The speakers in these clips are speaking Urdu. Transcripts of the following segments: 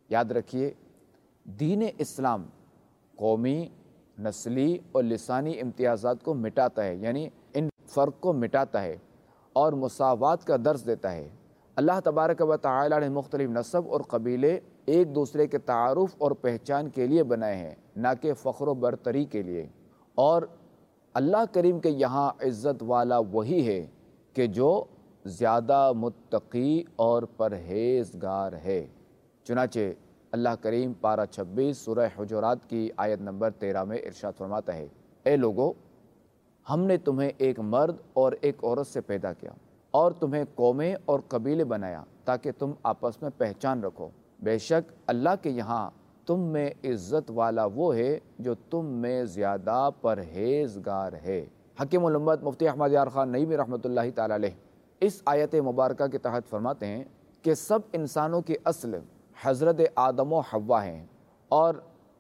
یاد رکھیے، دین اسلام قومی، نسلی اور لسانی امتیازات کو مٹاتا ہے، یعنی ان فرق کو مٹاتا ہے اور مساوات کا درس دیتا ہے۔ اللہ تبارک و تعالی نے مختلف نسب اور قبیلے ایک دوسرے کے تعارف اور پہچان کے لیے بنائے ہیں، نہ کہ فخر و برتری کے لیے۔ اور اللہ کریم کے یہاں عزت والا وہی ہے کہ جو زیادہ متقی اور پرہیزگار ہے۔ چنانچہ اللہ کریم پارہ 26 سورہ حجرات کی آیت نمبر 13 میں ارشاد فرماتا ہے، اے لوگو، ہم نے تمہیں ایک مرد اور ایک عورت سے پیدا کیا اور تمہیں قومیں اور قبیلے بنایا تاکہ تم آپس میں پہچان رکھو۔ بے شک اللہ کے یہاں تم میں عزت والا وہ ہے جو تم میں زیادہ پرہیزگار ہے۔ حکیم الامت مفتی احمد یار خان نعیمی رحمۃ اللہ تعالی علیہ اس آیت مبارکہ کے تحت فرماتے ہیں کہ سب انسانوں کی اصل حضرت آدم و حوا ہیں اور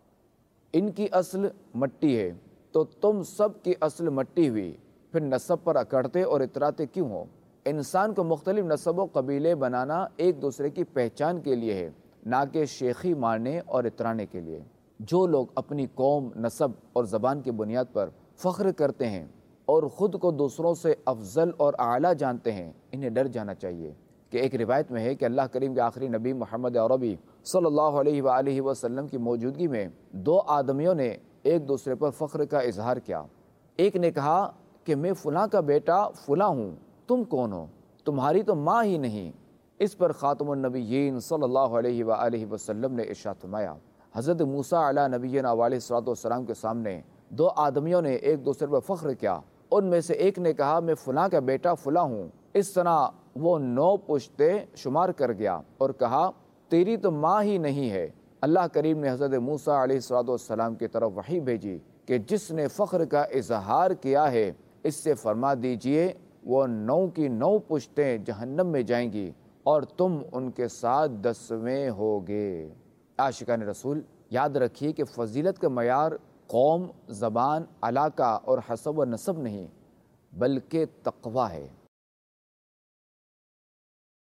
ان کی اصل مٹی ہے، تو تم سب کی اصل مٹی ہوئی، پھر نسب پر اکڑتے اور اتراتے کیوں ہو؟ انسان کو مختلف نسب و قبیلے بنانا ایک دوسرے کی پہچان کے لیے ہے، نہ کہ شیخی مارنے اور اترانے کے لیے۔ جو لوگ اپنی قوم، نسب اور زبان کی بنیاد پر فخر کرتے ہیں اور خود کو دوسروں سے افضل اور اعلیٰ جانتے ہیں، انہیں ڈر جانا چاہیے کہ ایک روایت میں ہے کہ اللہ کریم کے آخری نبی محمد عربی صلی اللہ علیہ وآلہ وسلم کی موجودگی میں دو آدمیوں نے ایک دوسرے پر فخر کا اظہار کیا۔ ایک نے کہا کہ میں فلاں کا بیٹا فلاں ہوں، تم کون ہو؟ تمہاری تو ماں ہی نہیں۔ اس پر خاتم النبیین صلی اللہ علیہ وآلہ وسلم نے ارشاد فرمایا، حضرت موسیٰ علیہ نبینا علیہ الصلوۃ والسلام کے سامنے دو آدمیوں نے ایک دوسرے پر فخر کیا۔ ان میں سے ایک نے کہا میں فلاں کا بیٹا فلاں ہوں۔ اس طرح وہ 9 پشتے شمار کر گیا اور کہا تیری تو ماں ہی نہیں ہے۔ اللہ کریم نے حضرت موسیٰ علیہ الصلوۃ والسلام کی طرف وحی بھیجی کہ جس نے فخر کا اظہار کیا ہے اس سے فرما دیجئے وہ 9 کی 9 پشتیں جہنم میں جائیں گی اور تم ان کے ساتھ 10ویں ہوگے۔ عاشقان رسول، یاد رکھیے کہ فضیلت کا معیار قوم، زبان، علاقہ اور حسب و نسب نہیں بلکہ تقویٰ ہے۔